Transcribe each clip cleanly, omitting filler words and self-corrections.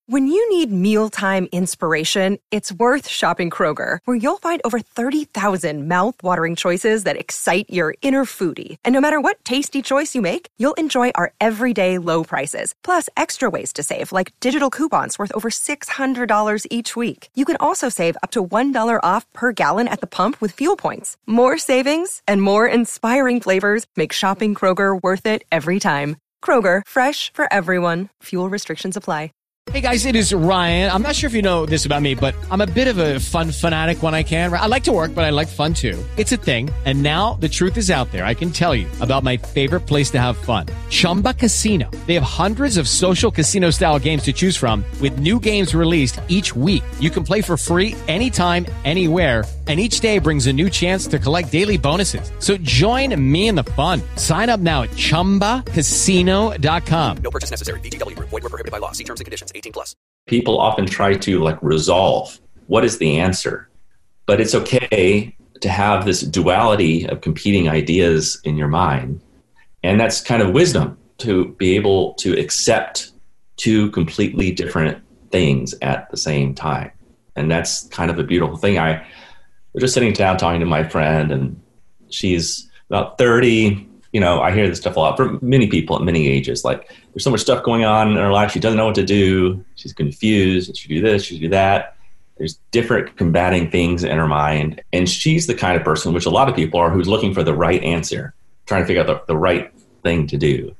When you need mealtime inspiration, it's worth shopping Kroger, where you'll find over 30,000 mouth-watering choices that excite your inner foodie. And no matter what tasty choice you make, you'll enjoy our everyday low prices, plus extra ways to save, like digital coupons worth over $600 each week. You can also save up to $1 off per gallon at the pump with fuel points. More savings and more inspiring flavors make shopping Kroger worth it every time. Kroger, fresh for everyone. Fuel restrictions apply. Hey guys, it is Ryan. I'm not sure if you know this about me, but I'm a bit of a fun fanatic when I can. I like to work, but I like fun too. It's a thing. And now the truth is out there. I can tell you about my favorite place to have fun. Chumba Casino. They have hundreds of social casino style games to choose from with new games released each week. You can play for free anytime, anywhere. And each day brings a new chance to collect daily bonuses. So join me in the fun. Sign up now at ChumbaCasino.com. No purchase necessary. VGW Group. Void where prohibited by law. See terms and conditions. 18+. People often try to resolve what is the answer, but it's okay to have this duality of competing ideas in your mind. And that's kind of wisdom, to be able to accept two completely different things at the same time. And that's kind of a beautiful thing. I was just sitting down talking to my friend, and she's about 30. I hear this stuff a lot from many people at many ages. Like, there's so much stuff going on in her life. She doesn't know what to do. She's confused. She should do this. She should do that. There's different combating things in her mind. And she's the kind of person, which a lot of people are, who's looking for the right answer, trying to figure out the right thing to do.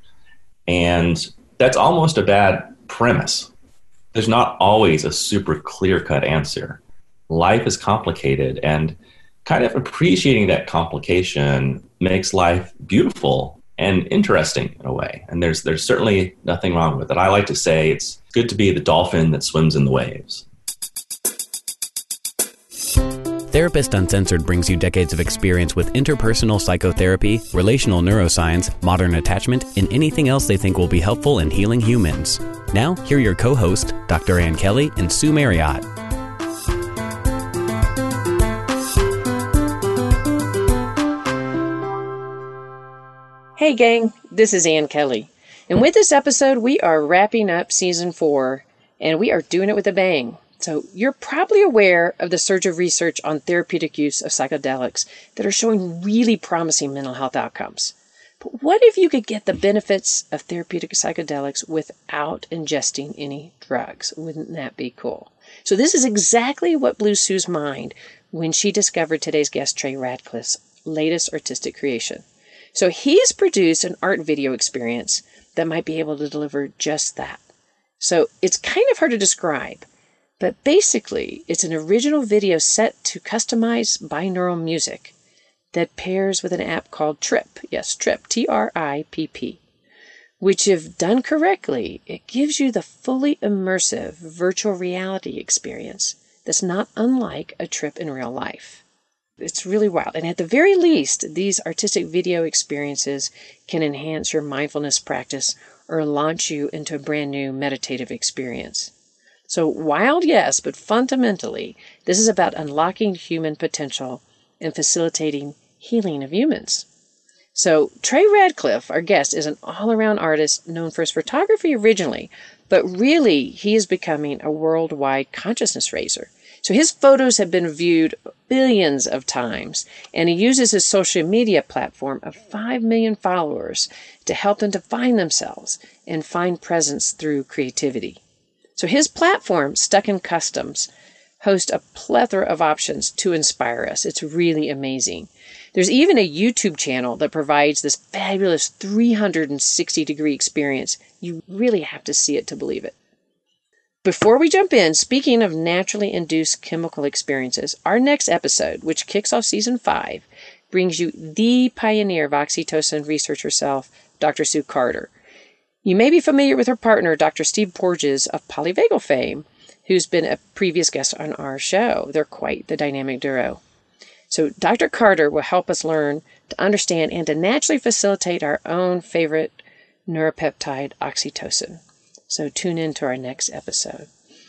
And that's almost a bad premise. There's not always a super clear-cut answer. Life is complicated, and kind of appreciating that complication makes life beautiful and interesting in a way. And there's certainly nothing wrong with it. I like to say it's good to be the dolphin that swims in the waves. Therapist Uncensored brings you decades of experience with interpersonal psychotherapy, relational neuroscience, modern attachment, and anything else they think will be helpful in healing humans. Now, here are your co-hosts, Dr. Ann Kelly and Sue Marriott. Hey gang, this is Ann Kelly. And with this episode, we are wrapping up season 4, and we are doing it with a bang. So you're probably aware of the surge of research on therapeutic use of psychedelics that are showing really promising mental health outcomes. But what if you could get the benefits of therapeutic psychedelics without ingesting any drugs? Wouldn't that be cool? So this is exactly what blew Sue's mind when she discovered today's guest, Trey Radcliffe's latest artistic creation. So he's produced an art video experience that might be able to deliver just that. So it's kind of hard to describe, but basically it's an original video set to customize binaural music that pairs with an app called Tripp. Yes, Tripp, Tripp, which, if done correctly, it gives you the fully immersive virtual reality experience that's not unlike a trip in real life. It's really wild. And at the very least, these artistic video experiences can enhance your mindfulness practice or launch you into a brand new meditative experience. So wild, yes, but fundamentally, this is about unlocking human potential and facilitating healing of humans. So Trey Radcliffe, our guest, is an all-around artist known for his photography originally, but really he is becoming a worldwide consciousness raiser. So his photos have been viewed billions of times, and he uses his social media platform of 5 million followers to help them define themselves and find presence through creativity. So his platform, Stuck in Customs, hosts a plethora of options to inspire us. It's really amazing. There's even a YouTube channel that provides this fabulous 360-degree experience. You really have to see it to believe it. Before we jump in, speaking of naturally induced chemical experiences, our next episode, which kicks off season 5, brings you the pioneer of oxytocin research herself, Dr. Sue Carter. You may be familiar with her partner, Dr. Steve Porges of polyvagal fame, who's been a previous guest on our show. They're quite the dynamic duo. So Dr. Carter will help us learn to understand and to naturally facilitate our own favorite neuropeptide, oxytocin. So tune in to our next episode.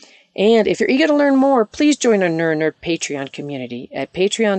And if you're eager to learn more, please join our NeuroNerd Patreon community at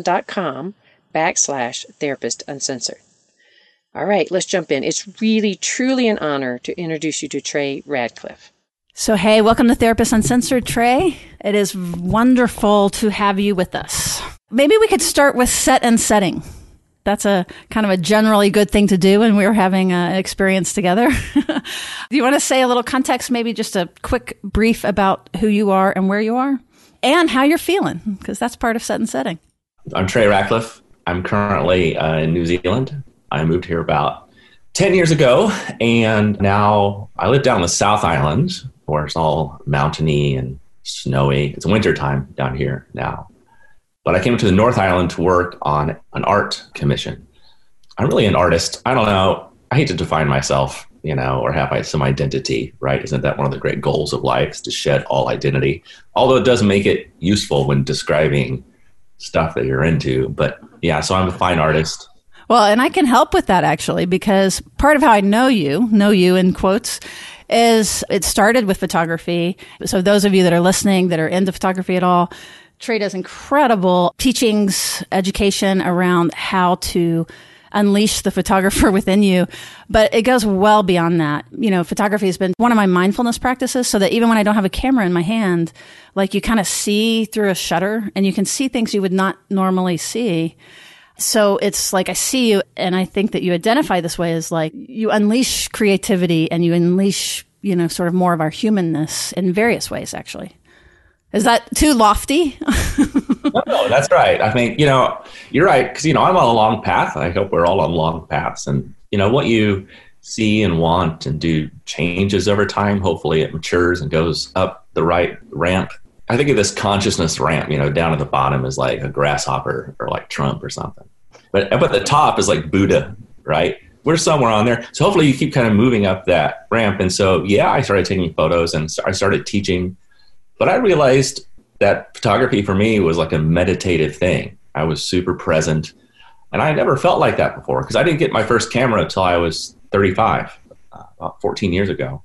patreon.com/Therapist Uncensored. All right, let's jump in. It's really, truly an honor to introduce you to Trey Radcliffe. So, hey, welcome to Therapist Uncensored, Trey. It is wonderful to have you with us. Maybe we could start with set and setting. That's a kind of a generally good thing to do when we're having an experience together. Do you want to say a little context, maybe just a quick brief about who you are and where you are and how you're feeling? Because that's part of set and setting. I'm Trey Ratcliffe. I'm currently in New Zealand. I moved here about 10 years ago, and now I live down on the South Island, where it's all mountainy and snowy. It's winter time down here now. But I came to the North Island to work on an art commission. I'm really an artist. I don't know. I hate to define myself, or have some identity, right? Isn't that one of the great goals of life, is to shed all identity? Although it does make it useful when describing stuff that you're into. But yeah, so I'm a fine artist. Well, and I can help with that, actually, because part of how I know you in quotes, is it started with photography. So those of you that are listening that are into photography at all, Trey does incredible teachings, education around how to unleash the photographer within you. But it goes well beyond that. Photography has been one of my mindfulness practices, so that even when I don't have a camera in my hand, like you kind of see through a shutter and you can see things you would not normally see. So it's like I see you, and I think that you identify this way as like you unleash creativity and you unleash, sort of more of our humanness in various ways, actually. Is that too lofty? No, that's right. I think, you're right, because, I'm on a long path. I hope we're all on long paths. And, what you see and want and do changes over time. Hopefully it matures and goes up the right ramp. I think of this consciousness ramp, down at the bottom is like a grasshopper or like Trump or something. But up at the top is like Buddha, right? We're somewhere on there. So hopefully you keep kind of moving up that ramp. And so, I started taking photos and I started teaching. But I realized that photography for me was like a meditative thing. I was super present. And I never felt like that before, because I didn't get my first camera until I was 35, about 14 years ago.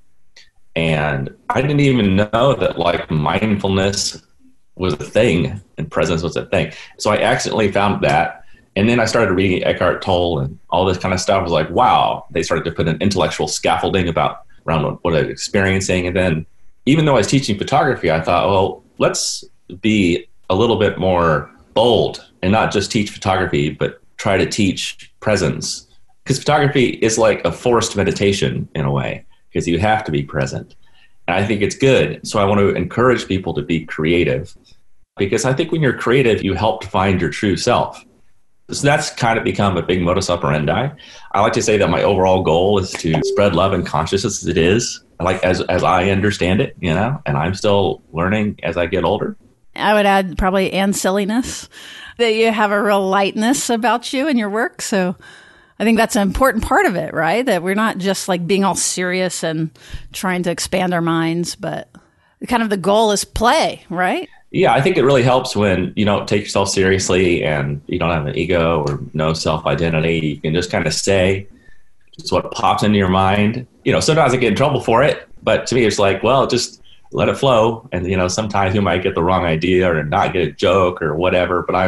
And I didn't even know that like mindfulness was a thing and presence was a thing. So I accidentally found that. And then I started reading Eckhart Tolle and all this kind of stuff. I was like, wow, they started to put an intellectual scaffolding around what I was experiencing. And then even though I was teaching photography, I thought, well, let's be a little bit more bold and not just teach photography, but try to teach presence. Because photography is like a forced meditation in a way, because you have to be present. And I think it's good. So I want to encourage people to be creative, because I think when you're creative, you help to find your true self. So that's kind of become a big modus operandi. I like to say that my overall goal is to spread love and consciousness as it is, like as I understand it, and I'm still learning as I get older. I would add probably and silliness, that you have a real lightness about you and your work. So I think that's an important part of it, right? That we're not just like being all serious and trying to expand our minds, but kind of the goal is play, right? Yeah, I think it really helps when you don't take yourself seriously and you don't have an ego or no self-identity. You can just kind of say just what pops into your mind. Sometimes I get in trouble for it, but to me it's like, well, just let it flow. And, sometimes you might get the wrong idea or not get a joke or whatever, but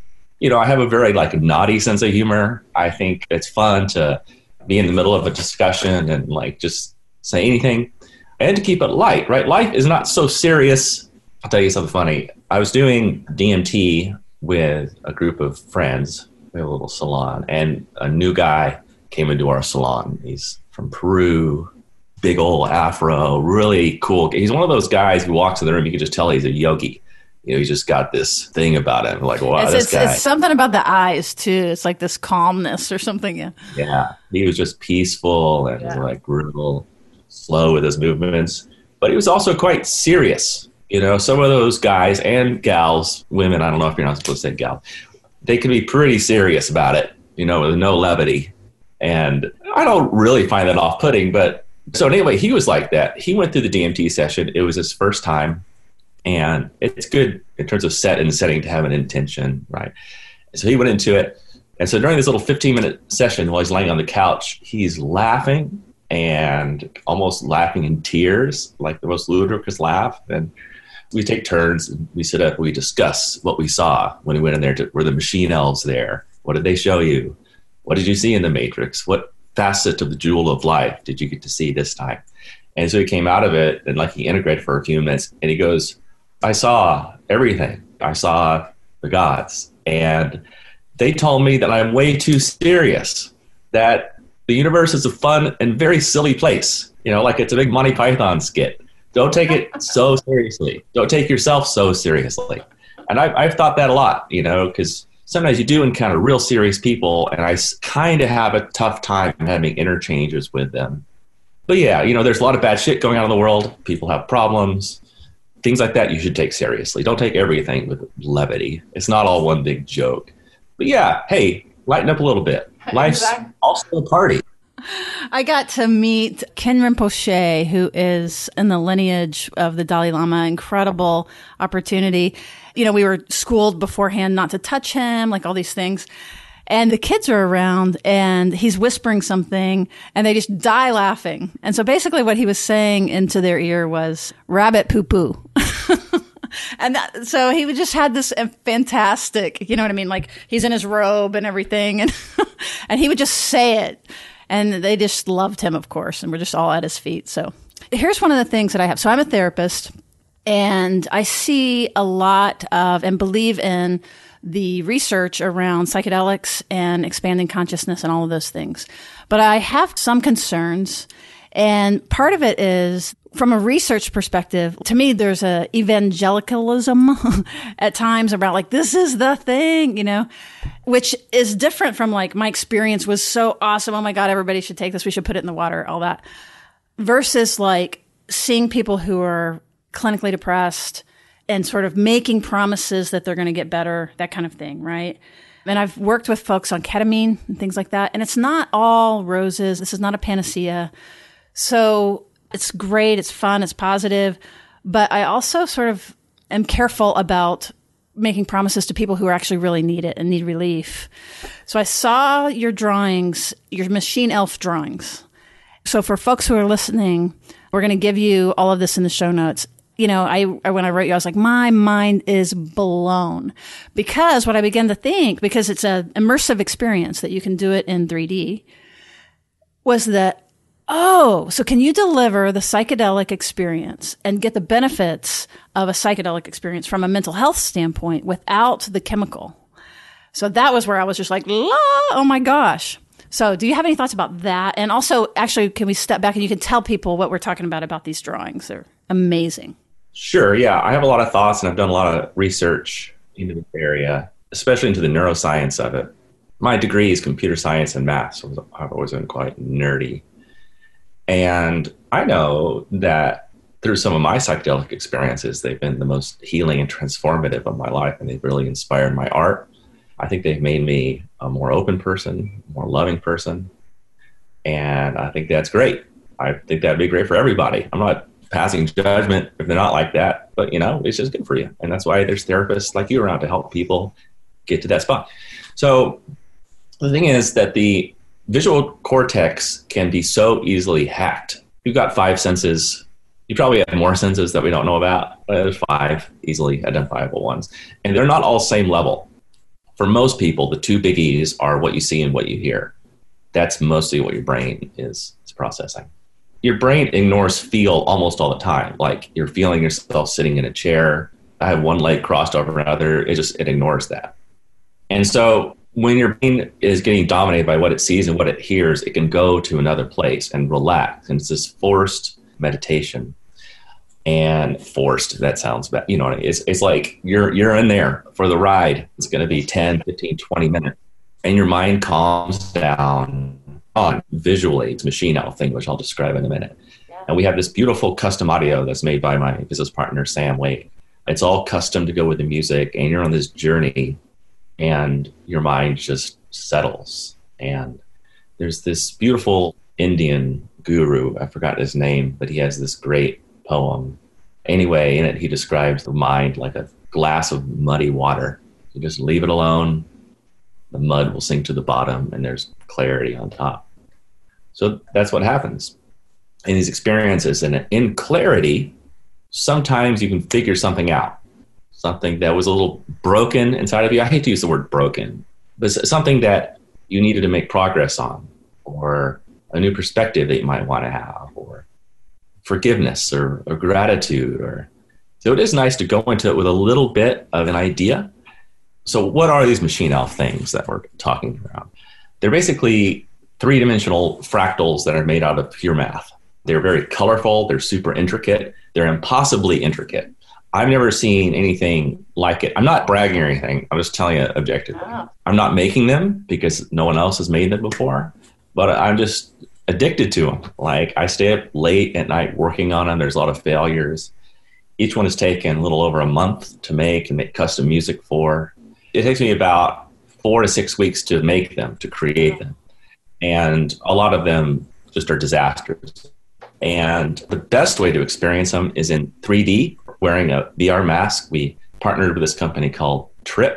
I have a very like naughty sense of humor. I think it's fun to be in the middle of a discussion and like just say anything and to keep it light, right? Life is not so serious. I'll tell you something funny. I was doing DMT with a group of friends. We have a little salon, and a new guy came into our salon. He's from Peru, big old afro, really cool. He's one of those guys who walks in the room, you can just tell he's a yogi. He's just got this thing about him. Like, wow, this guy. It's something about the eyes, too. It's like this calmness or something. Yeah. Yeah. He was just peaceful and like real slow with his movements. But he was also quite serious. Some of those guys and gals, women, I don't know if you're not supposed to say gal, they can be pretty serious about it, with no levity. And I don't really find that off-putting. But so anyway, he was like that. He went through the DMT session. It was his first time. And it's good in terms of set and setting to have an intention, right? So he went into it. And so during this little 15-minute session while he's laying on the couch, he's laughing and almost laughing in tears, like the most ludicrous laugh. And we take turns, and we sit up, we discuss what we saw when we went in there. Were the machine elves there? What did they show you? What did you see in the Matrix? What facet of the jewel of life did you get to see this time? And so he came out of it and like he integrated for a few minutes and he goes, I saw everything. I saw the gods. And they told me that I'm way too serious, that the universe is a fun and very silly place. You know, like it's a big Monty Python skit. Don't take it so seriously. Don't take yourself so seriously. And I've thought that a lot, you know, because sometimes you do encounter real serious people, and I kind of have a tough time having interchanges with them. But yeah, you know, there's a lot of bad shit going on in the world. People have problems. Things like that you should take seriously. Don't take everything with levity. It's not all one big joke. But yeah, hey, lighten up a little bit. Life's also a party. I got to meet Ken Rinpoche, who is in the lineage of the Dalai Lama. Incredible opportunity. You know, we were schooled beforehand not to touch him, like all these things. And the kids are around and he's whispering something and they just die laughing. And so basically what he was saying into their ear was rabbit poo poo. And so he just had this fantastic, you know what I mean? Like he's in his robe and everything and, and he would just say it. And they just loved him, of course. And we're just all at his feet. So here's one of the things that I have. So I'm a therapist and I see a lot of and believe in the research around psychedelics and expanding consciousness and all of those things. But I have some concerns. And part of it is from a research perspective, to me, there's a evangelicalism at times about like, this is the thing, you know, which is different from like my experience was so awesome. Oh my God, everybody should take this. We should put it in the water, all that versus like seeing people who are clinically depressed and sort of making promises that they're going to get better, that kind of thing, right? And I've worked with folks on ketamine and things like that. And it's not all roses. This is not a panacea. So it's great. It's fun. It's positive. But I also sort of am careful about making promises to people who actually really need it and need relief. So I saw your drawings, your machine elf drawings. So for folks who are listening, we're going to give you all of this in the show notes. You know, when I wrote you, I was like, my mind is blown because what I began to think, because it's an immersive experience that you can do it in 3D, was that, oh, so can you deliver the psychedelic experience and get the benefits of a psychedelic experience from a mental health standpoint without the chemical? So that was where I was just like, oh my gosh. So do you have any thoughts about that? And also, actually, can we step back and you can tell people what we're talking about these drawings? They're amazing. Sure. Yeah. I have a lot of thoughts and I've done a lot of research into this area, especially into the neuroscience of it. My degree is computer science and math, so I've always been quite nerdy. And I know that through some of my psychedelic experiences, they've been the most healing and transformative of my life, and they've really inspired my art. I think they've made me a more open person, more loving person, and I think that's great. I think that'd be great for everybody. I'm not passing judgment if they're not like that, but you know, it's just good for you. And that's why there's therapists like you around to help people get to that spot. So the thing is that the visual cortex can be so easily hacked. You've got 5 senses. You probably have more senses that we don't know about, but there's 5 easily identifiable ones. And they're not all same level. For most people, the 2 biggies are what you see and what you hear. That's mostly what your brain is processing. Your brain ignores feel almost all the time. Like you're feeling yourself sitting in a chair. I have one leg crossed over another. It ignores that. And so when your brain is getting dominated by what it sees and what it hears, it can go to another place and relax. And it's this forced meditation. And forced, that sounds bad. You know, it's like you're in there for the ride. It's going to be 10, 15, 20 minutes. And your mind calms down on visually. It's machine elf thing, which I'll describe in a minute. Yeah. And we have this beautiful custom audio that's made by my business partner, Sam Wade. It's all custom to go with the music. And you're on this journey and your mind just settles. And there's this beautiful Indian guru. I forgot his name, but he has this great poem. Anyway, in it, he describes the mind like a glass of muddy water. You just leave it alone. The mud will sink to the bottom and there's clarity on top. So that's what happens in these experiences. And in clarity, sometimes you can figure something out, something that was a little broken inside of you. I hate to use the word broken, but something that you needed to make progress on, or a new perspective that you might want to have, or forgiveness or gratitude. So it is nice to go into it with a little bit of an idea. So what are these machine elf things that we're talking about? They're basically three-dimensional fractals that are made out of pure math. They're very colorful. They're super intricate. They're impossibly intricate. I've never seen anything like it. I'm not bragging or anything. I'm just telling you objectively. Wow. I'm not making them because no one else has made them before, but I'm just addicted to them. Like, I stay up late at night working on them. There's a lot of failures. Each one has taken a little over a month to make and make custom music for. It takes me about 4 to 6 weeks to make them, to create them. And a lot of them just are disasters. And the best way to experience them is in 3D, wearing a VR mask. We partnered with this company called Trip,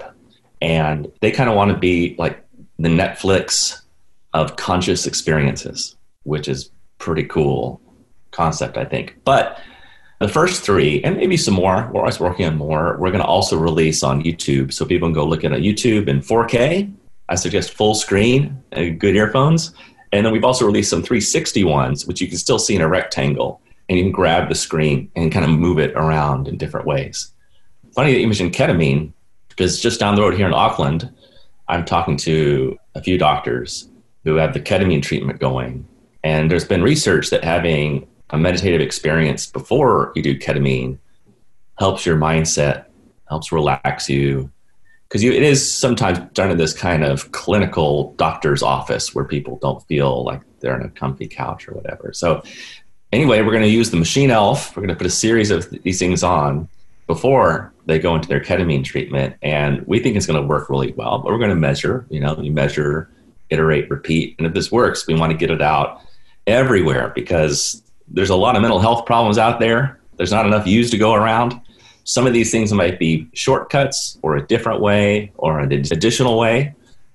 and they kind of want to be like the Netflix of conscious experiences, which is pretty cool concept, I think. But the first 3, and maybe some more, we're always working on more, we're going to also release on YouTube. So people can go look at YouTube in 4K. I suggest full screen and good earphones. And then we've also released some 360 ones, which you can still see in a rectangle. And you can grab the screen and kind of move it around in different ways. Funny that you mentioned ketamine, because just down the road here in Auckland, I'm talking to a few doctors who have the ketamine treatment going. And there's been research that having a meditative experience before you do ketamine helps your mindset, helps relax you. Because it is sometimes done in this kind of clinical doctor's office where people don't feel like they're on a comfy couch or whatever. So anyway, we're going to use the Machine Elf. We're going to put a series of these things on before they go into their ketamine treatment. And we think it's going to work really well. But we're going to measure, you measure, iterate, repeat. And if this works, we want to get it out everywhere because there's a lot of mental health problems out there. There's not enough use to go around. Some of these things might be shortcuts or a different way or an additional way.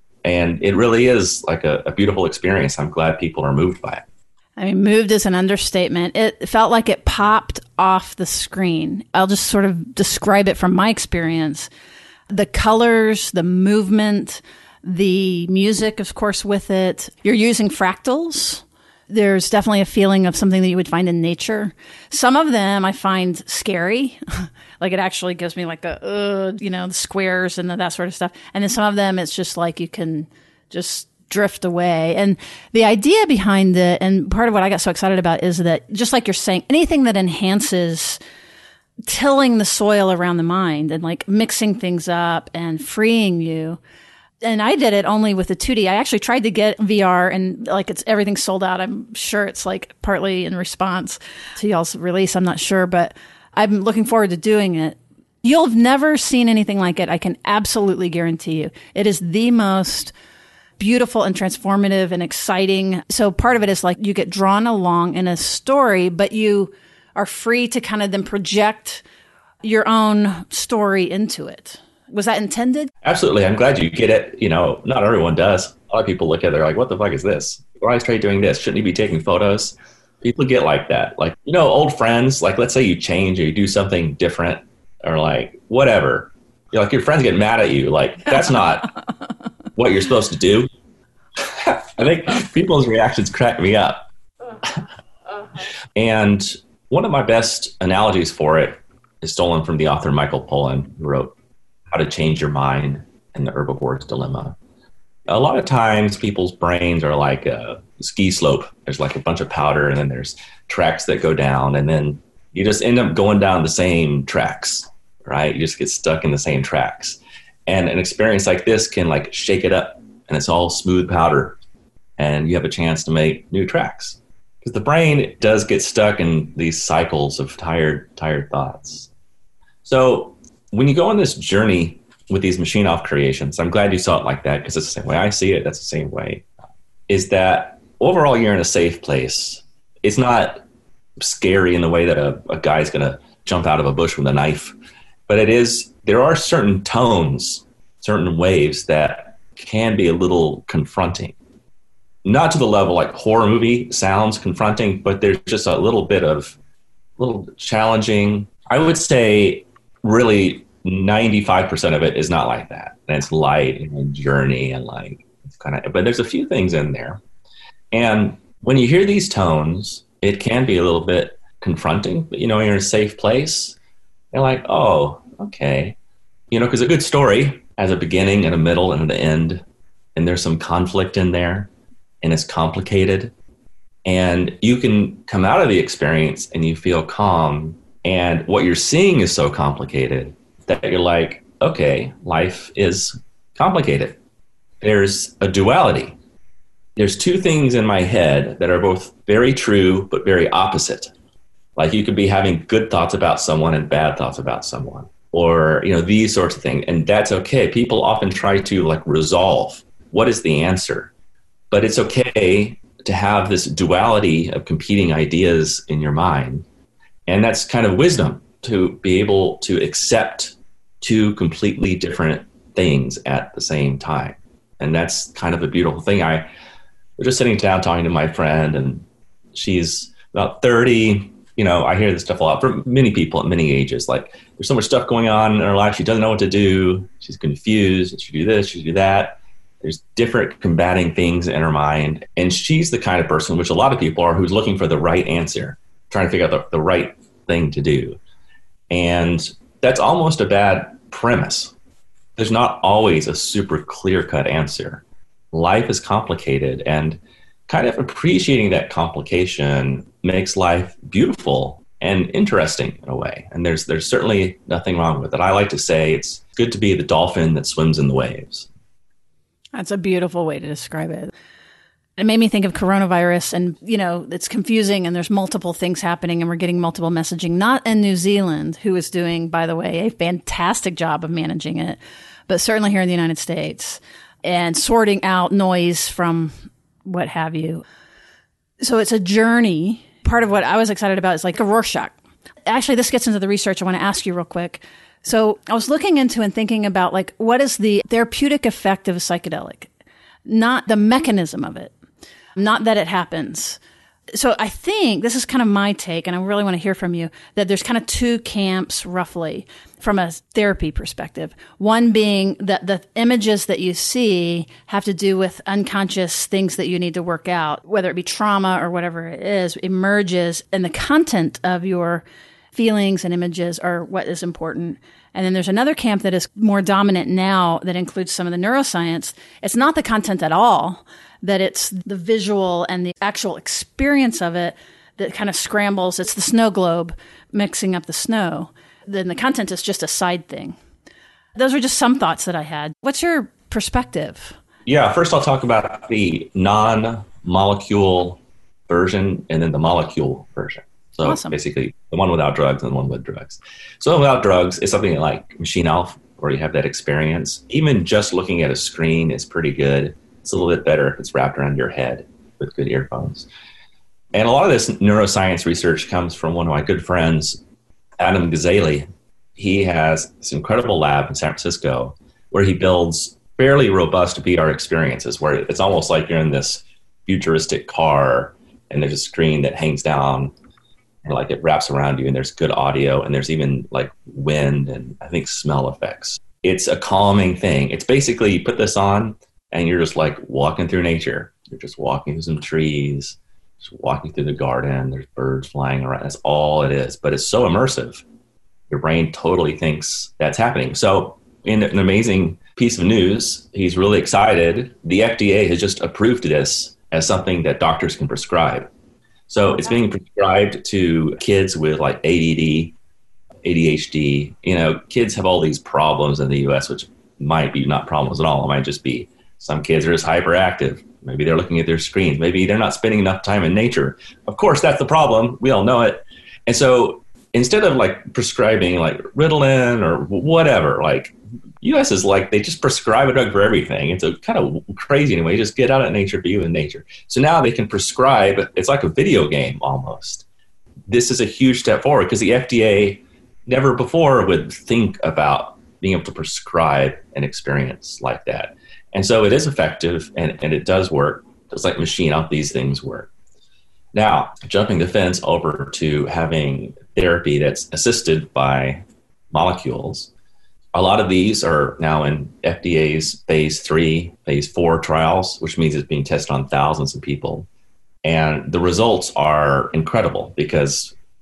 And it really is like a beautiful experience. I'm glad people are moved by it. I mean, moved is an understatement. It felt like it popped off the screen. I'll just sort of describe it from my experience. The colors, the movement, the music, of course, with it. You're using fractals. There's definitely a feeling of something that you would find in nature. Some of them I find scary. Like it actually gives me like the squares and that sort of stuff. And then some of them, it's just like you can just drift away. And the idea behind it, and part of what I got so excited about is that, just like you're saying, anything that enhances tilling the soil around the mind and like mixing things up and freeing you. And I did it only with the 2D. I actually tried to get VR and like everything's sold out. I'm sure it's like partly in response to y'all's release. I'm not sure, but I'm looking forward to doing it. You'll have never seen anything like it. I can absolutely guarantee you. It is the most beautiful and transformative and exciting. So part of it is like you get drawn along in a story, but you are free to kind of then project your own story into it. Was that intended? Absolutely. I'm glad you get it. Not everyone does. A lot of people look at it, they're like, what the fuck is this? Why is Trey doing this? Shouldn't he be taking photos? People get like that. Like, old friends, like let's say you change or you do something different or like whatever. Like your friends get mad at you. Like that's not what you're supposed to do. I think people's reactions crack me up. And one of my best analogies for it is stolen from the author Michael Pollan, who wrote How to Change Your Mind and the Herbivore's Dilemma. A lot of times people's brains are like a ski slope. There's like a bunch of powder and then there's tracks that go down and then you just end up going down the same tracks, right? You just get stuck in the same tracks. And an experience like this can like shake it up and it's all smooth powder and you have a chance to make new tracks. Because the brain does get stuck in these cycles of tired thoughts. So when you go on this journey with these Machine Elf creations, I'm glad you saw it like that because it's the same way I see it. That's the same way. Is that overall you're in a safe place. It's not scary in the way that a guy's going to jump out of a bush with a knife. But there are certain tones, certain waves that can be a little confronting. Not to the level like horror movie sounds confronting, but there's just a little challenging. I would say really 95% of it is not like that. And it's light and journey and like, it's but there's a few things in there. And when you hear these tones, it can be a little bit confronting, but you're in a safe place. They're like, oh, okay. Because a good story has a beginning and a middle and an end, and there's some conflict in there, and it's complicated. And you can come out of the experience and you feel calm, and what you're seeing is so complicated that you're like, okay, life is complicated. There's a duality. There's two things in my head that are both very true but very opposite. Like you could be having good thoughts about someone and bad thoughts about someone, or these sorts of things, and that's okay. People often try to resolve what is the answer, but it's okay to have this duality of competing ideas in your mind, and that's kind of wisdom, to be able to accept two completely different things at the same time. And that's kind of a beautiful thing. I was just sitting down talking to my friend, and she's about 30. I hear this stuff a lot from many people at many ages. Like, there's so much stuff going on in her life. She doesn't know what to do. She's confused. She do this, she do that. There's different combating things in her mind. And she's the kind of person, which a lot of people are, who's looking for the right answer, trying to figure out the right thing to do. And that's almost a bad premise. There's not always a super clear-cut answer. Life is complicated, and kind of appreciating that complication makes life beautiful and interesting in a way. And there's certainly nothing wrong with it. I like to say it's good to be the dolphin that swims in the waves. That's a beautiful way to describe it. It made me think of coronavirus, and, it's confusing, and there's multiple things happening, and we're getting multiple messaging, not in New Zealand, who is doing, by the way, a fantastic job of managing it, but certainly here in the United States, and sorting out noise from what have you. So it's a journey. Part of what I was excited about is like a Rorschach. Actually, this gets into the research I want to ask you real quick. So I was looking into and thinking about what is the therapeutic effect of a psychedelic, not the mechanism of it, not that it happens. So I think this is kind of my take, and I really want to hear from you, that there's kind of two camps roughly from a therapy perspective. One being that the images that you see have to do with unconscious things that you need to work out, whether it be trauma or whatever it is, emerges, and the content of your feelings and images are what is important. And then there's another camp that is more dominant now that includes some of the neuroscience. It's not the content at all, that it's the visual and the actual experience of it that kind of scrambles. It's the snow globe mixing up the snow. Then the content is just a side thing. Those were just some thoughts that I had. What's your perspective? Yeah, first I'll talk about the non-molecule version and then the molecule version. So awesome. Basically the one without drugs and the one with drugs. So without drugs is something like Machine Elf, where you have that experience. Even just looking at a screen is pretty good. It's a little bit better if it's wrapped around your head with good earphones. And a lot of this neuroscience research comes from one of my good friends, Adam Gazzaley. He has this incredible lab in San Francisco where he builds fairly robust VR experiences, where it's almost like you're in this futuristic car and there's a screen that hangs down and like it wraps around you, and there's good audio, and there's even like wind and I think smell effects. It's a calming thing. It's basically you put this on and you're just like walking through nature. You're just walking through some trees, just walking through the garden. There's birds flying around. That's all it is. But it's so immersive. Your brain totally thinks that's happening. So in an amazing piece of news, he's really excited. The FDA has just approved this as something that doctors can prescribe. So it's being prescribed to kids with like ADD, ADHD. Kids have all these problems in the U.S., which might be not problems at all. It might just be some kids are just hyperactive. Maybe they're looking at their screens. Maybe they're not spending enough time in nature. Of course, that's the problem. We all know it. And so instead of like prescribing like Ritalin or whatever, like U.S. is like, they just prescribe a drug for everything. It's a kind of crazy anyway. Just get out at nature, be in nature. So now they can prescribe, it's like a video game almost. This is a huge step forward because the FDA never before would think about being able to prescribe an experience like that. And so it is effective and it does work. Just like Machine Elf, these things work. Now, jumping the fence over to having therapy that's assisted by molecules. A lot of these are now in FDA's phase 3, phase 4 trials, which means it's being tested on thousands of people. And the results are incredible because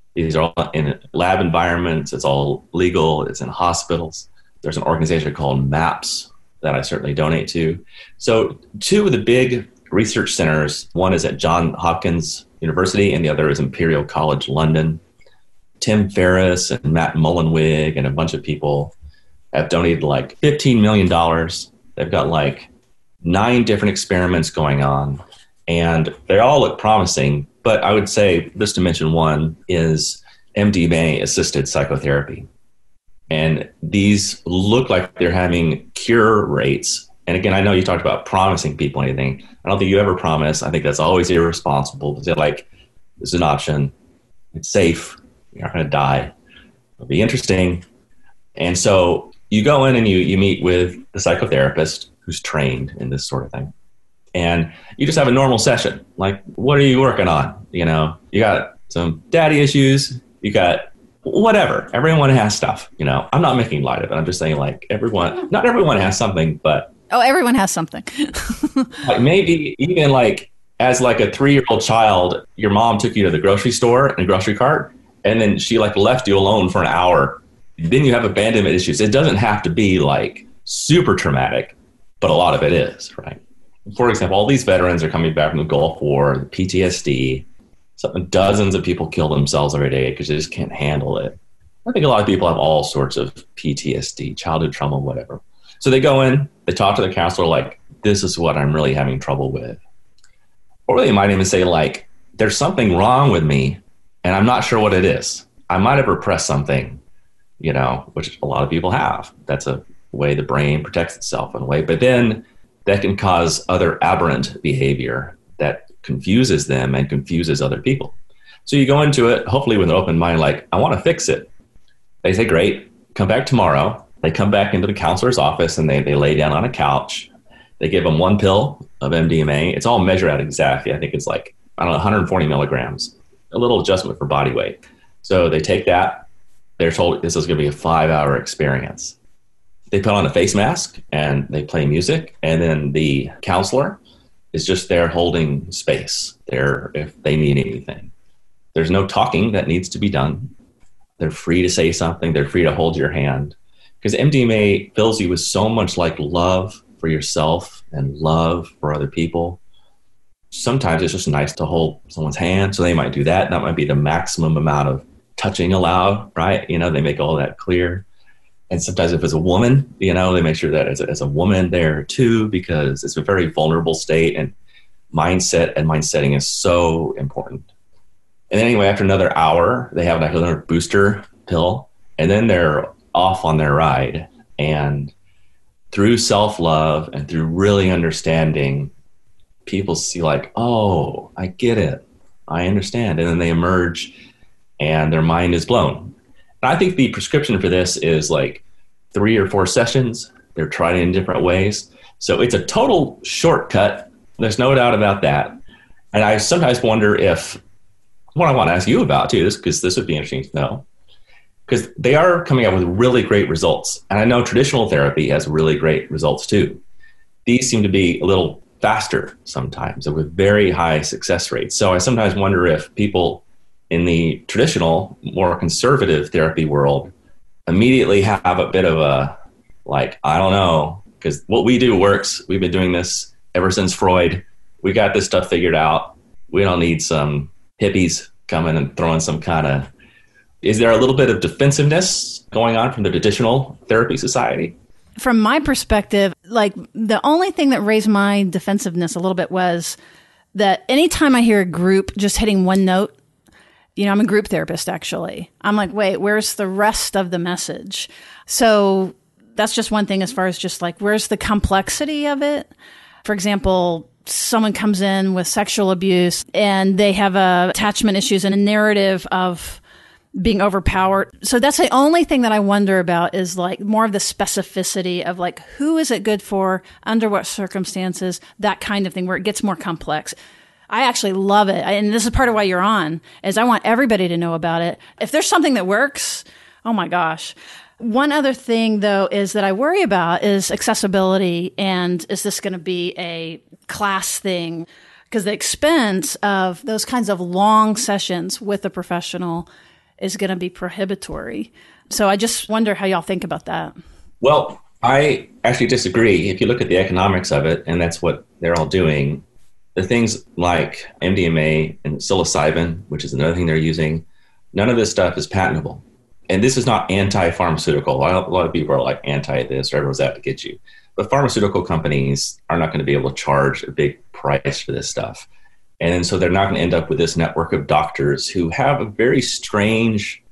These are all in lab environments. It's all legal. It's in hospitals. There's an organization called MAPS that I certainly donate to. So two of the big research centers, one is at Johns Hopkins University and the other is Imperial College London. Tim Ferriss and Matt Mullenweg and a bunch of people have donated like $15 million. They've got like 9 different experiments going on, and they all look promising. But I would say, just to mention one, is MDMA-assisted psychotherapy. And these look like they're having cure rates. And again, I know you talked about promising people anything. I don't think you ever promise. I think that's always irresponsible. Because they're like, this is an option. It's safe. You're not going to die. It'll be interesting. And so you go in and you meet with the psychotherapist who's trained in this sort of thing. And you just have a normal session. Like, what are you working on? You know, you got some daddy issues. You got whatever. Everyone has stuff. You know, I'm not making light of it. I'm just saying, like, not everyone has something, but. Oh, everyone has something. Like maybe even like as like a 3-year-old child, your mom took you to the grocery store in a grocery cart, and then she like left you alone for an hour. Then you have abandonment issues. It doesn't have to be like super traumatic, but a lot of it is, right? For example, all these veterans are coming back from the Gulf War, the PTSD. Dozens of people kill themselves every day because they just can't handle it. I think a lot of people have all sorts of PTSD, childhood trauma, whatever. So they go in, they talk to the counselor like, this is what I'm really having trouble with. Or they might even say like, there's something wrong with me and I'm not sure what it is. I might have repressed something, you know, which a lot of people have. That's a way the brain protects itself in a way. But then that can cause other aberrant behavior that confuses them and confuses other people. So you go into it, hopefully with an open mind, like, I want to fix it. They say, great, come back tomorrow. They come back into the counselor's office and they lay down on a couch. They give them 1 pill of MDMA. It's all measured out exactly. I think it's like, 140 milligrams, a little adjustment for body weight. So they take that. They're told this is going to be a 5-hour experience. They put on a face mask and they play music. And then the counselor is just there holding space there if they need anything. There's no talking that needs to be done. They're free to say something. They're free to hold your hand. Because MDMA fills you with so much like love for yourself and love for other people. Sometimes it's just nice to hold someone's hand. So they might do that. That might be the maximum amount of touching allowed, right? You know, they make all that clear. And sometimes if it's a woman, you know, they make sure that as a woman there too, because it's a very vulnerable state and mindset and mind setting is so important. And then anyway, after another hour, they have like another booster pill and then they're off on their ride. And through self-love and through really understanding, people see like, oh, I get it. I understand. And then they emerge and their mind is blown. And I think the prescription for this is like 3 or 4 sessions. They're tried in different ways. So it's a total shortcut. There's no doubt about that. And I sometimes wonder if, what I want to ask you about too, because this would be interesting to know, because they are coming up with really great results. And I know traditional therapy has really great results too. These seem to be a little faster sometimes and with very high success rates. So I sometimes wonder if people in the traditional, more conservative therapy world immediately have a bit of a, like, I don't know, because what we do works. We've been doing this ever since Freud. We got this stuff figured out. We don't need some hippies coming and throwing some kind of, is there a little bit of defensiveness going on from the traditional therapy society? From my perspective, like the only thing that raised my defensiveness a little bit was that anytime I hear a group just hitting one note, you know, I'm a group therapist, actually. I'm like, wait, where's the rest of the message? So that's just one thing as far as just like, where's the complexity of it? For example, someone comes in with sexual abuse and they have attachment issues and a narrative of being overpowered. So that's the only thing that I wonder about is like more of the specificity of like, who is it good for, under what circumstances, that kind of thing where it gets more complex. I actually love it. And this is part of why you're on, is I want everybody to know about it. If there's something that works, oh my gosh. One other thing, though, is that I worry about is accessibility. And is this going to be a class thing? Because the expense of those kinds of long sessions with a professional is going to be prohibitory. So I just wonder how y'all think about that. Well, I actually disagree. If you look at the economics of it, and that's what they're all doing, the things like MDMA and psilocybin, which is another thing they're using, none of this stuff is patentable. And this is not anti-pharmaceutical. A lot of people are like anti this, or everyone's out to get you. But pharmaceutical companies are not going to be able to charge a big price for this stuff. And so they're not going to end up with this network of doctors who have a very strange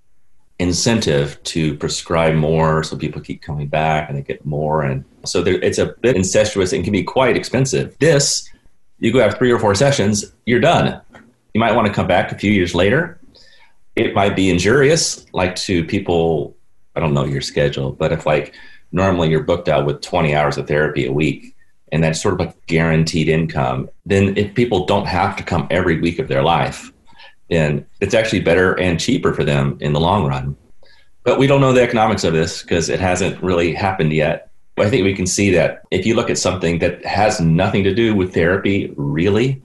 incentive to prescribe more, so people keep coming back and they get more. And so it's a bit incestuous and can be quite expensive. This, you go have 3 or 4 sessions, you're done. You might want to come back a few years later. It might be injurious, like to people, I don't know your schedule, but if like normally you're booked out with 20 hours of therapy a week, and that's sort of like guaranteed income, then if people don't have to come every week of their life, then it's actually better and cheaper for them in the long run. But we don't know the economics of this because it hasn't really happened yet. I think we can see that if you look at something that has nothing to do with therapy, really,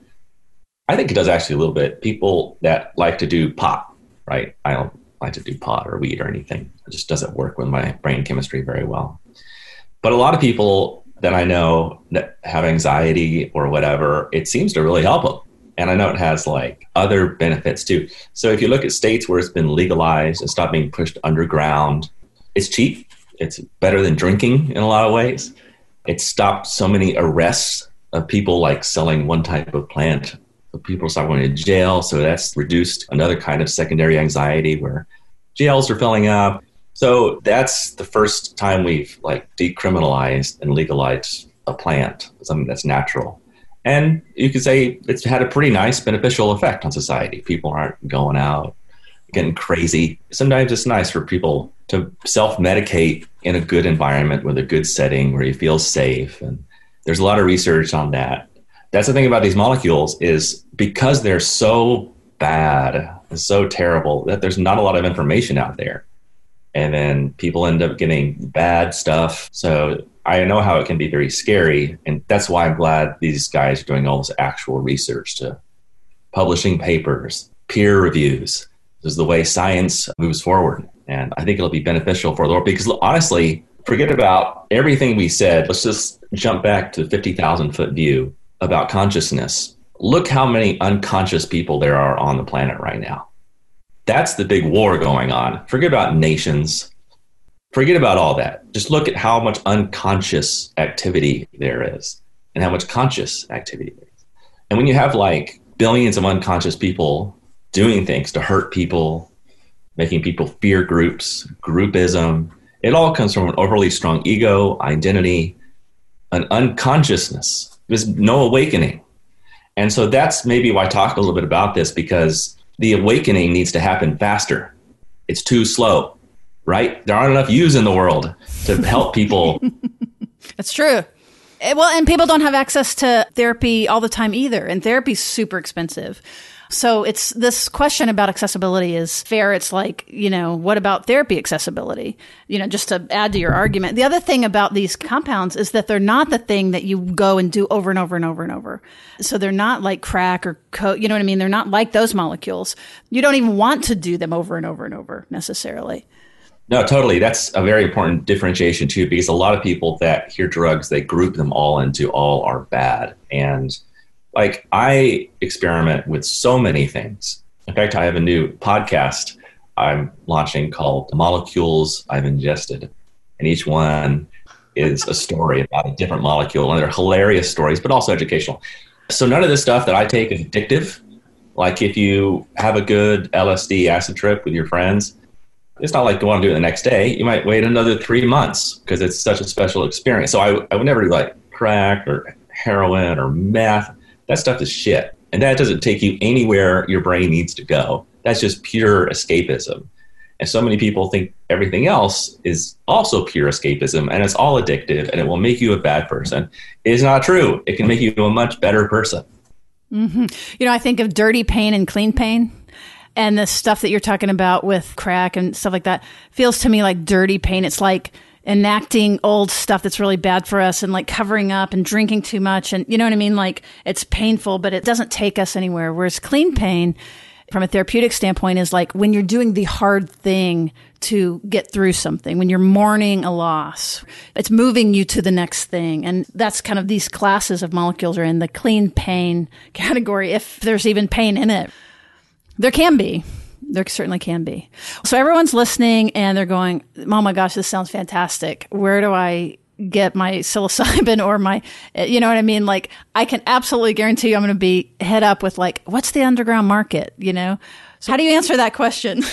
I think it does actually a little bit. People that like to do pot, right? I don't like to do pot or weed or anything. It just doesn't work with my brain chemistry very well. But a lot of people that I know that have anxiety or whatever, it seems to really help them. And I know it has like other benefits too. So if you look at states where it's been legalized and stopped being pushed underground, it's cheap. It's better than drinking in a lot of ways. It stopped so many arrests of people like selling one type of plant. So people start going to jail. So that's reduced another kind of secondary anxiety where jails are filling up. So that's the first time we've like decriminalized and legalized a plant, something that's natural. And you could say it's had a pretty nice beneficial effect on society. People aren't going out, getting crazy. Sometimes it's nice for people to self-medicate in a good environment with a good setting where you feel safe. And there's a lot of research on that. That's the thing about these molecules is because they're so bad and so terrible that there's not a lot of information out there. And then people end up getting bad stuff. So I know how it can be very scary. And that's why I'm glad these guys are doing all this actual research to publishing papers, peer reviews. This is the way science moves forward. And I think it'll be beneficial for the world because honestly, forget about everything we said. Let's just jump back to the 50,000 foot view about consciousness. Look how many unconscious people there are on the planet right now. That's the big war going on. Forget about nations. Forget about all that. Just look at how much unconscious activity there is and how much conscious activity there is. And when you have like billions of unconscious people doing things to hurt people, making people fear groups, groupism, it all comes from an overly strong ego, identity, an unconsciousness. There's no awakening. And so that's maybe why I talk a little bit about this, because the awakening needs to happen faster. It's too slow, right? There aren't enough yous in the world to help people. That's true. Well, and people don't have access to therapy all the time either. And therapy's super expensive. So it's this question about accessibility is fair. It's like, what about therapy accessibility? Just to add to your argument. The other thing about these compounds is that they're not the thing that you go and do over and over and over and over. So they're not like crack or coke. You know what I mean? They're not like those molecules. You don't even want to do them over and over and over necessarily. No, totally. That's a very important differentiation too, because a lot of people that hear drugs, they group them all into all are bad. And like I experiment with so many things. In fact, I have a new podcast I'm launching called Molecules I've Ingested. And each one is a story about a different molecule. And they're hilarious stories, but also educational. So none of this stuff that I take is addictive. Like if you have a good LSD acid trip with your friends, it's not like you want to do it the next day. You might wait another 3 months because it's such a special experience. So I would never do like crack or heroin or meth. That stuff is shit. And that doesn't take you anywhere your brain needs to go. That's just pure escapism. And so many people think everything else is also pure escapism and it's all addictive and it will make you a bad person. It is not true. It can make you a much better person. Mm-hmm. I think of dirty pain and clean pain. And the stuff that you're talking about with crack and stuff like that feels to me like dirty pain. It's like enacting old stuff that's really bad for us and like covering up and drinking too much. And you know what I mean? Like it's painful, but it doesn't take us anywhere. Whereas clean pain from a therapeutic standpoint is like when you're doing the hard thing to get through something, when you're mourning a loss, it's moving you to the next thing. And that's kind of these classes of molecules are in the clean pain category, if there's even pain in it. There can be. There certainly can be. So everyone's listening and they're going, oh my gosh, this sounds fantastic. Where do I get my psilocybin or my, you know what I mean? Like, I can absolutely guarantee you I'm going to be head up with like, what's the underground market, you know? So how do you answer that question?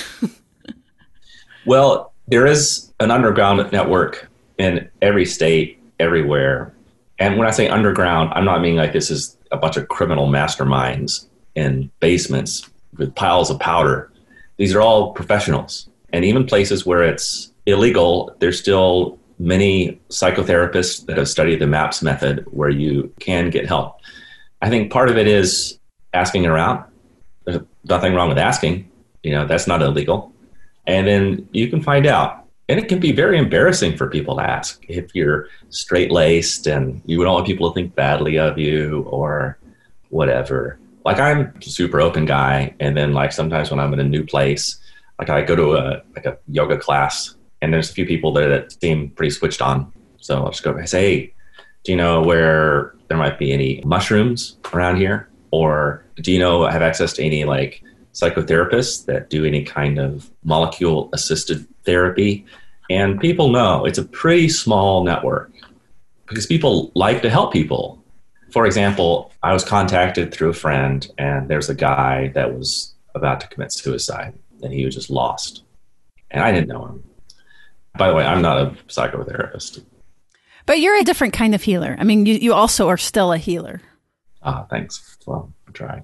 Well, there is an underground network in every state, everywhere. And when I say underground, I'm not meaning like this is a bunch of criminal masterminds in basements with piles of powder. These are all professionals. And even places where it's illegal, there's still many psychotherapists that have studied the MAPS method where you can get help. I think part of it is asking around. There's nothing wrong with asking. You know, that's not illegal. And then you can find out. And it can be very embarrassing for people to ask if you're straight-laced and you don't want people to think badly of you or whatever. Like, I'm a super open guy. And then like sometimes when I'm in a new place, like I go to a yoga class, and there's a few people there that seem pretty switched on. So I'll just go and say, hey, do you know where there might be any mushrooms around here? Or do you know, have access to any like psychotherapists that do any kind of molecule assisted therapy? And people know it's a pretty small network because people like to help people. For example, I was contacted through a friend, and there's a guy that was about to commit suicide and he was just lost. And I didn't know him. By the way, I'm not a psychotherapist. But you're a different kind of healer. I mean, you also are still a healer. Thanks. Well, I'm trying.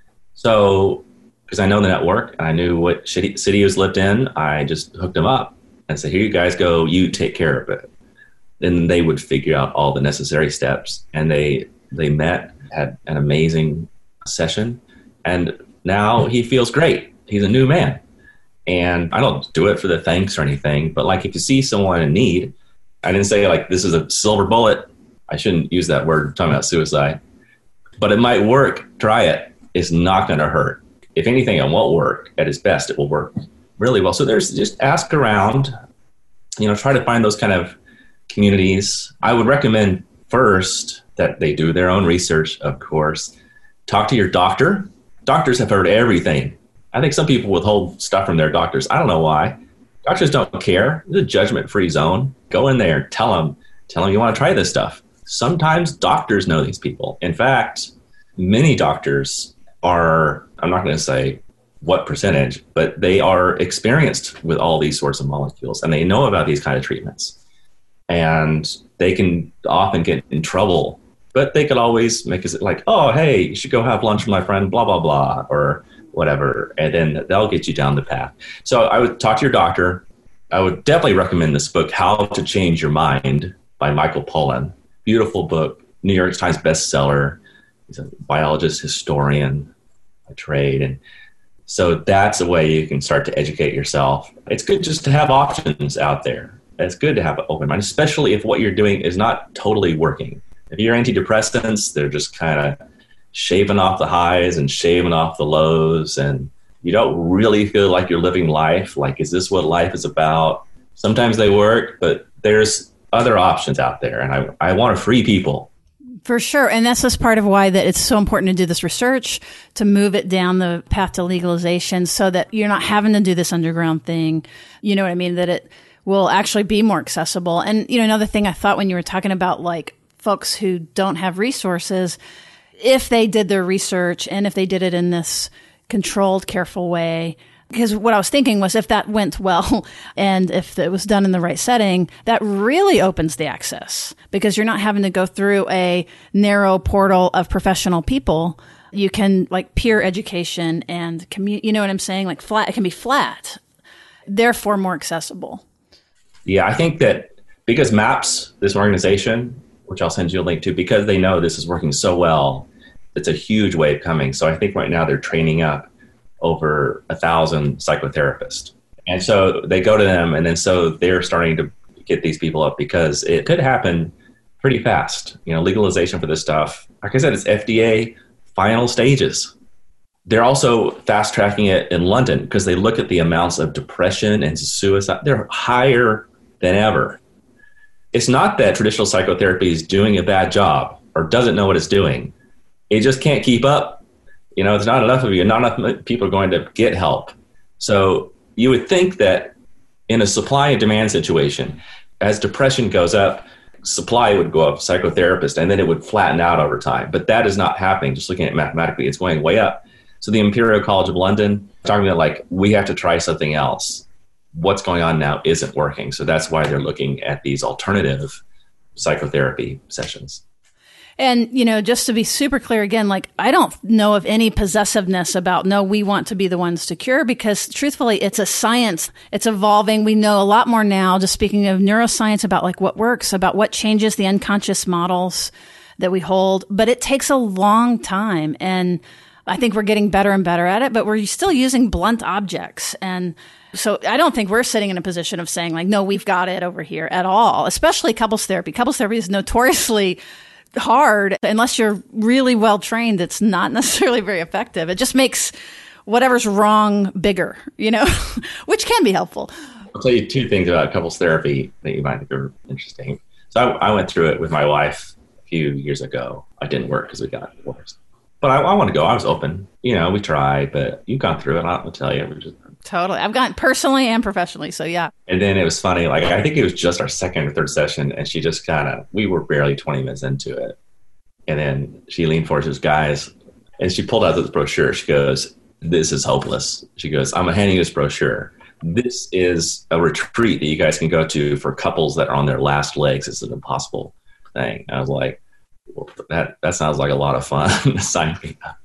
So, because I know the network and I knew what city he was lived in, I just hooked him up and said, here you guys go, you take care of it. Then they would figure out all the necessary steps. And they met, had an amazing session. And now he feels great. He's a new man. And I don't do it for the thanks or anything, but like if you see someone in need, I didn't say like this is a silver bullet. I shouldn't use that word talking about suicide, but it might work. Try it. It's not going to hurt. If anything, it won't work. At its best, it will work really well. So there's just ask around, try to find those kind of communities. I would recommend first that they do their own research, of course. Talk to your doctor. Doctors have heard everything. I think some people withhold stuff from their doctors. I don't know why. Doctors don't care. It's a judgment-free zone. Go in there, tell them you want to try this stuff. Sometimes doctors know these people. In fact, many doctors are, I'm not going to say what percentage, but they are experienced with all these sorts of molecules, and they know about these kind of treatments. And they can often get in trouble, but they could always make it like, oh, hey, you should go have lunch with my friend, blah, blah, blah, or whatever, and then they'll get you down the path. So I would talk to your doctor. I would definitely recommend this book, How to Change Your Mind by Michael Pollan. Beautiful book, New York Times bestseller. He's a biologist, historian by trade. And so that's a way you can start to educate yourself. It's good just to have options out there. It's good to have an open mind, especially if what you're doing is not totally working. If you're antidepressants, they're just kind of shaving off the highs and shaving off the lows, and you don't really feel like you're living life. Like, is this what life is about? Sometimes they work, but there's other options out there, and I want to free people. For sure. And that's just part of why that it's so important to do this research, to move it down the path to legalization so that you're not having to do this underground thing. You know what I mean? That it will actually be more accessible. And, another thing I thought when you were talking about like folks who don't have resources, if they did their research and if they did it in this controlled, careful way, because what I was thinking was if that went well and if it was done in the right setting, that really opens the access because you're not having to go through a narrow portal of professional people. You can like peer education and you know what I'm saying? Like flat, it can be flat, therefore more accessible. Yeah, I think that because MAPS, this organization, which I'll send you a link to, because they know this is working so well, it's a huge wave coming. So I think right now they're training up over 1,000 psychotherapists. And so they go to them, and then so they're starting to get these people up because it could happen pretty fast. Legalization for this stuff, like I said, it's FDA final stages. They're also fast tracking it in London because they look at the amounts of depression and suicide. They're higher than ever. It's not that traditional psychotherapy is doing a bad job or doesn't know what it's doing. It just can't keep up. There's not enough of you. Not enough people are going to get help. So you would think that in a supply and demand situation, as depression goes up, supply would go up, psychotherapist, and then it would flatten out over time. But that is not happening. Just looking at it mathematically, it's going way up. So the Imperial College of London, talking about like, we have to try something else. What's going on now isn't working. So that's why they're looking at these alternative psychotherapy sessions. And, just to be super clear again, like, I don't know of any possessiveness about, no, we want to be the ones to cure, because truthfully, it's a science. It's evolving. We know a lot more now, just speaking of neuroscience, about like what works, about what changes the unconscious models that we hold. But it takes a long time. And I think we're getting better and better at it, but we're still using blunt objects. And so I don't think we're sitting in a position of saying like, no, we've got it over here at all, especially couples therapy. Couples therapy is notoriously hard. Unless you're really well trained, it's not necessarily very effective. It just makes whatever's wrong bigger, which can be helpful. I'll tell you two things about couples therapy that you might think are interesting. So I went through it with my wife a few years ago. I didn't work because we got divorced. But I want to go. I was open. We tried, but you've gone through it. I'll tell you. Totally. I've gone personally and professionally. So yeah. And then it was funny. Like, I think it was just our second or third session. And she just we were barely 20 minutes into it. And then she leaned forward to us, guys, and she pulled out this brochure. She goes, "This is hopeless." She goes, "I'm handing you this brochure. This is a retreat that you guys can go to for couples that are on their last legs. It's an impossible thing." And I was like, well, that sounds like a lot of fun. Sign me up.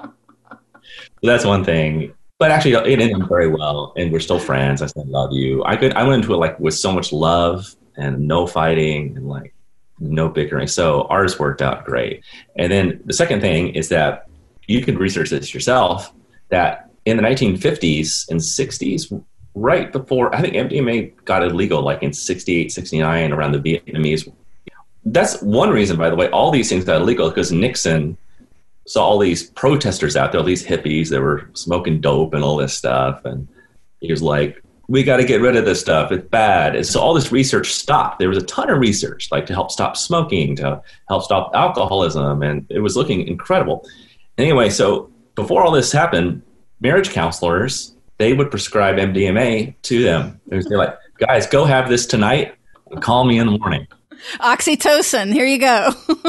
So that's one thing. But actually, it ended very well, and we're still friends. I said, "Love you." I went into it like with so much love and no fighting and like no bickering. So ours worked out great. And then the second thing is that you can research this yourself. That in the 1950s and 60s, right before I think MDMA got illegal, like in 68, 69, around the Vietnamese. That's one reason, by the way, all these things got illegal because Nixon saw all these protesters out there, all these hippies that were smoking dope and all this stuff. And he was like, we got to get rid of this stuff. It's bad. And so all this research stopped. There was a ton of research, like to help stop smoking, to help stop alcoholism. And it was looking incredible. Anyway, so before all this happened, marriage counselors, they would prescribe MDMA to them. They're like, guys, go have this tonight and call me in the morning. Oxytocin. Here you go.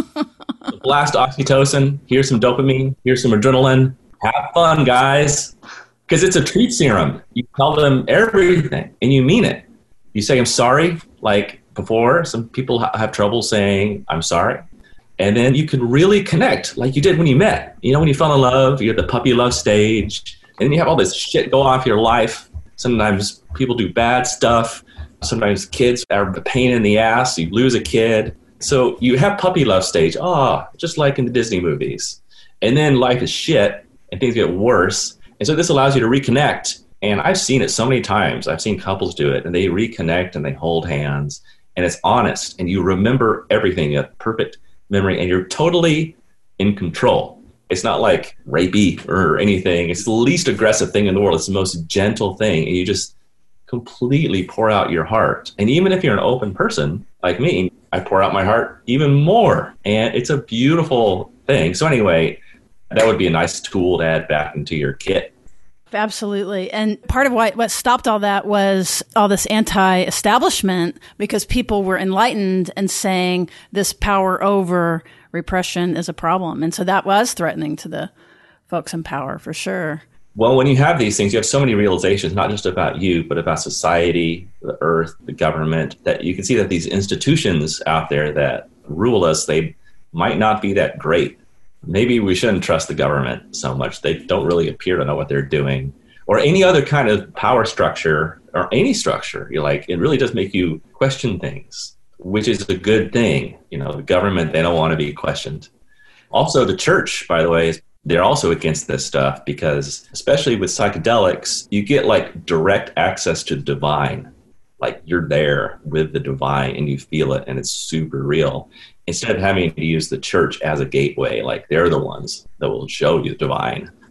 Blast oxytocin. Here's some dopamine. Here's some adrenaline. Have fun, guys. Because it's a treat serum. You tell them everything, and you mean it. You say, I'm sorry. Like before, some people have trouble saying, I'm sorry. And then you can really connect like you did when you met. When you fell in love, you're at the puppy love stage. And then you have all this shit go off your life. Sometimes people do bad stuff. Sometimes kids are a pain in the ass. You lose a kid. So you have puppy love stage, just like in the Disney movies. And then life is shit and things get worse. And so this allows you to reconnect. And I've seen it so many times. I've seen couples do it and they reconnect and they hold hands and it's honest and you remember everything, you have perfect memory and you're totally in control. It's not like rapey or anything. It's the least aggressive thing in the world. It's the most gentle thing. And you just completely pour out your heart. And even if you're an open person like me, I pour out my heart even more. And it's a beautiful thing. So anyway, that would be a nice tool to add back into your kit. Absolutely. And part of what stopped all that was all this anti-establishment because people were enlightened and saying this power over repression is a problem. And so that was threatening to the folks in power for sure. Well, when you have these things, you have so many realizations, not just about you, but about society, the earth, the government, that you can see that these institutions out there that rule us, they might not be that great. Maybe we shouldn't trust the government so much. They don't really appear to know what they're doing. Or any other kind of power structure or any structure. It really does make you question things, which is a good thing. The government, they don't want to be questioned. Also, the church, by the way, they're also against this stuff because, especially with psychedelics, you get like direct access to the divine. Like you're there with the divine and you feel it and it's super real. Instead of having to use the church as a gateway, like they're the ones that will show you the divine.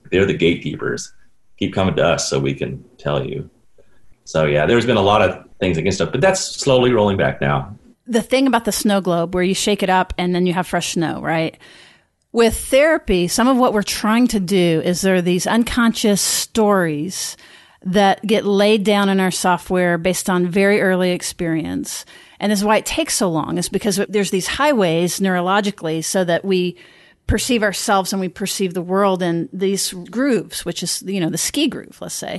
They're the gatekeepers. Keep coming to us so we can tell you. So yeah, there's been a lot of things against it, but that's slowly rolling back now. The thing about the snow globe where you shake it up and then you have fresh snow, right? With therapy, some of what we're trying to do is there are these unconscious stories that get laid down in our software based on very early experience. And this is why it takes so long, is because there's these highways neurologically so that we perceive ourselves and we perceive the world in these grooves, which is, the ski groove, let's say.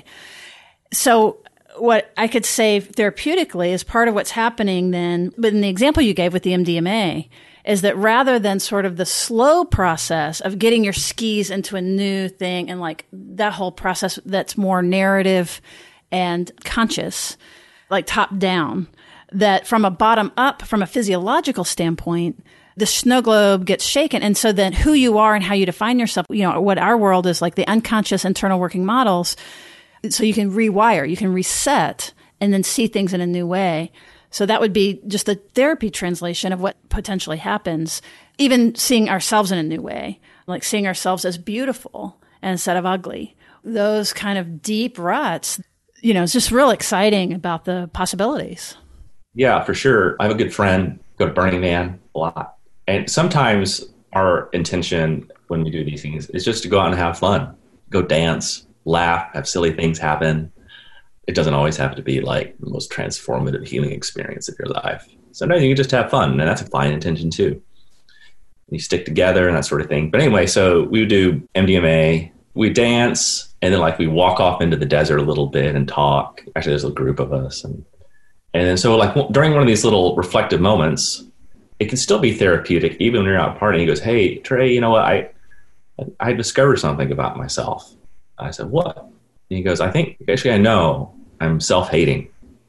So what I could say therapeutically is part of what's happening then, but in the example you gave with the MDMA, is that rather than sort of the slow process of getting your skis into a new thing and like that whole process that's more narrative and conscious, like top down, that from a bottom up, from a physiological standpoint, the snow globe gets shaken. And so then who you are and how you define yourself, what our world is like the unconscious internal working models. So you can rewire, you can reset and then see things in a new way. So that would be just the therapy translation of what potentially happens, even seeing ourselves in a new way, like seeing ourselves as beautiful instead of ugly. Those kind of deep ruts, it's just real exciting about the possibilities. Yeah, for sure. I have a good friend, go to Burning Man a lot. And sometimes our intention when we do these things is just to go out and have fun, go dance, laugh, have silly things happen. It doesn't always have to be like the most transformative healing experience of your life. Sometimes you can just have fun, and that's a fine intention too. You stick together and that sort of thing. But anyway, so we would do MDMA, we dance, and then like we walk off into the desert a little bit and talk. Actually, there's a group of us. And then so like during one of these little reflective moments, it can still be therapeutic, even when you're out partying. He goes, "Hey, Trey, you know what? I discovered something about myself." I said, "What?" And he goes, I know I'm self-hating.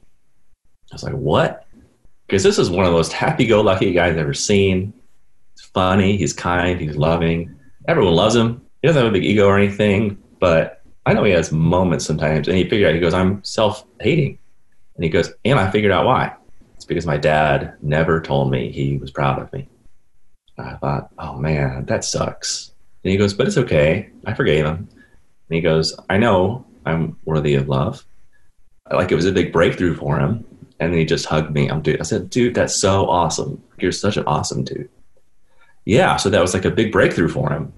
I was like, what? Because this is one of the most happy-go-lucky guys I've ever seen. He's funny, he's kind, he's loving. Everyone loves him. He doesn't have a big ego or anything, but I know he has moments sometimes. And he goes, I'm self-hating. And he goes, and I figured out why. It's because my dad never told me he was proud of me. And I thought, oh man, that sucks. And he goes, but it's okay. I forgave him. And he goes, I know I'm worthy of love. Like it was a big breakthrough for him. And then he just hugged me. I said, dude, that's so awesome. You're such an awesome dude. Yeah. So that was like a big breakthrough for him.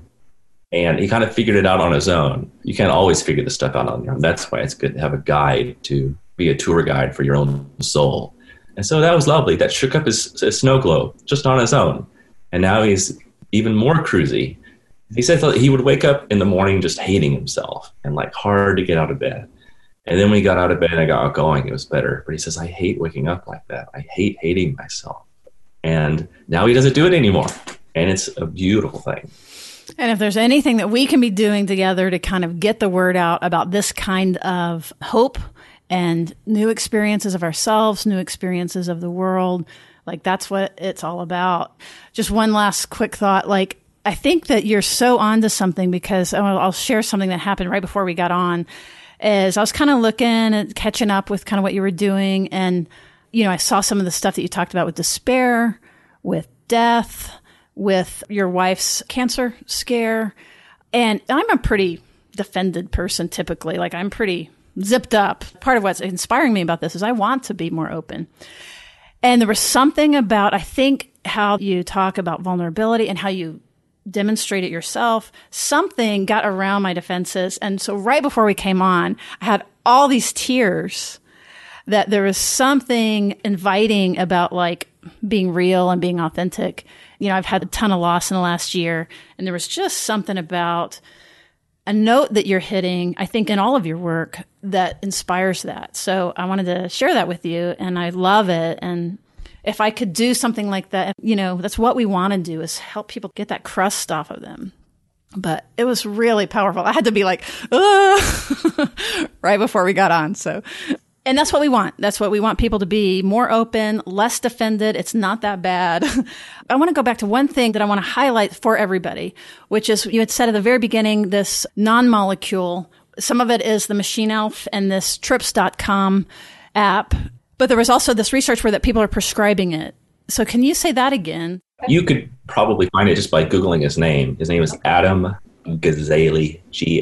And he kind of figured it out on his own. You can't always figure this stuff out on your own. That's why it's good to have a guide, to be a tour guide for your own soul. And so that was lovely. That shook up his snow globe just on his own. And now he's even more cruisy. He said he would wake up in the morning just hating himself and like hard to get out of bed. And then when he got out of bed and I got going, it was better. But he says, I hate waking up like that. I hate hating myself. And now he doesn't do it anymore. And it's a beautiful thing. And if there's anything that we can be doing together to kind of get the word out about this kind of hope and new experiences of ourselves, new experiences of the world, like that's what it's all about. Just one last quick thought. Like, I think that you're so onto something, because I'll share something that happened right before we got on. Is I was kind of looking and catching up with kind of what you were doing. And, I saw some of the stuff that you talked about with despair, with death, with your wife's cancer scare. And I'm a pretty defended person typically. Like I'm pretty zipped up. Part of what's inspiring me about this is I want to be more open. And there was something about, I think, how you talk about vulnerability and how you demonstrate it yourself. Something got around my defenses. And so right before we came on, I had all these tears, that there was something inviting about like being real and being authentic. I've had a ton of loss in the last year, and there was just something about a note that you're hitting, I think, in all of your work that inspires that. So I wanted to share that with you, and I love it. And if I could do something like that, that's what we want to do, is help people get that crust off of them. But it was really powerful. I had to be like, right before we got on. And that's what we want. That's what we want people to be: more open, less defended. It's not that bad. I want to go back to one thing that I want to highlight for everybody, which is, you had said at the very beginning, this non-molecule. Some of it is the Machine Elf and this Trips.com app. But there was also this research where that people are prescribing it. So can you say that again? You could probably find it just by Googling his name. His name is Adam Gazzaley,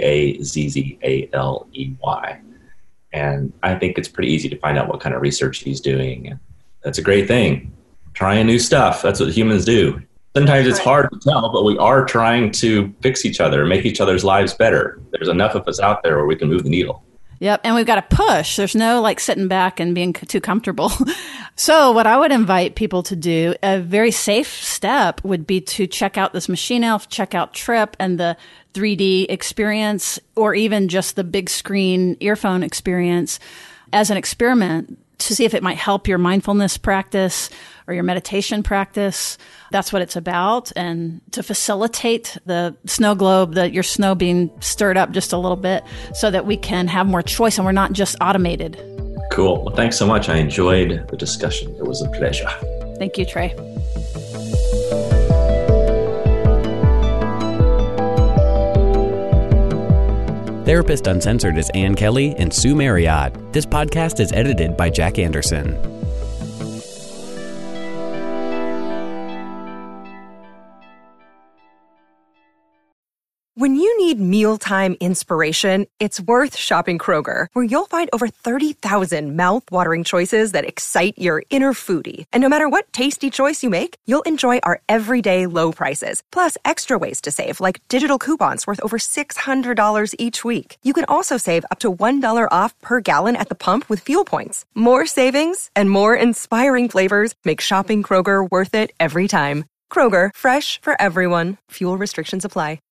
Gazzaley. And I think it's pretty easy to find out what kind of research he's doing. And that's a great thing. Trying new stuff. That's what humans do. Sometimes it's hard to tell, but we are trying to fix each other, make each other's lives better. There's enough of us out there where we can move the needle. Yep. And we've got to push. There's no like sitting back and being too comfortable. So what I would invite people to do, a very safe step would be to check out this Machine Elf, check out Trip and the 3D experience, or even just the big screen earphone experience as an experiment to see if it might help your mindfulness practice or your meditation practice. That's what it's about. And to facilitate the snow globe, your snow being stirred up just a little bit so that we can have more choice and we're not just automated. Cool. Well, thanks so much. I enjoyed the discussion. It was a pleasure. Thank you, Trey. Therapist Uncensored is Ann Kelly and Sue Marriott. This podcast is edited by Jack Anderson. When you need mealtime inspiration, it's worth shopping Kroger, where you'll find over 30,000 mouth-watering choices that excite your inner foodie. And no matter what tasty choice you make, you'll enjoy our everyday low prices, plus extra ways to save, like digital coupons worth over $600 each week. You can also save up to $1 off per gallon at the pump with fuel points. More savings and more inspiring flavors make shopping Kroger worth it every time. Kroger, fresh for everyone. Fuel restrictions apply.